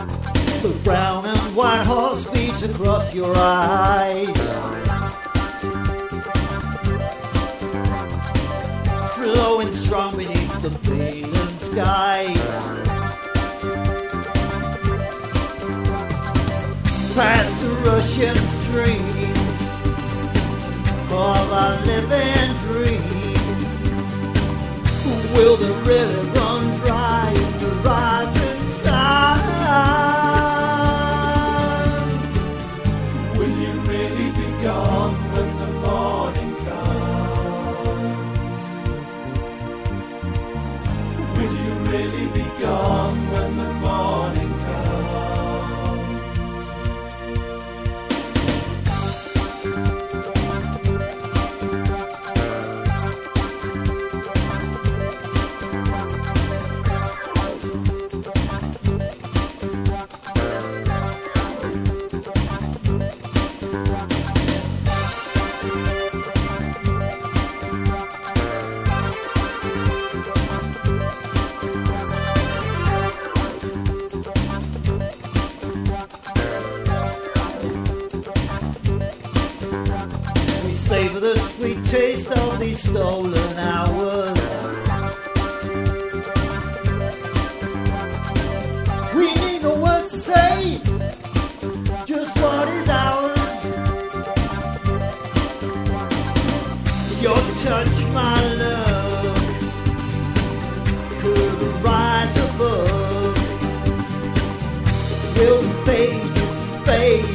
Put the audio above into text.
The brown and white horse beats across your eyes. Flowing strong beneath the paling skies. Past the Russian streams of our living dreams. Will the river run dry in the rising sun? Will you really be gone when the morning comes? Will you really be gone when the morning comes? Savor the sweet taste of these stolen hours. We need no words to say, just what is ours. Your touch, my love, could rise above. Will the pages fade?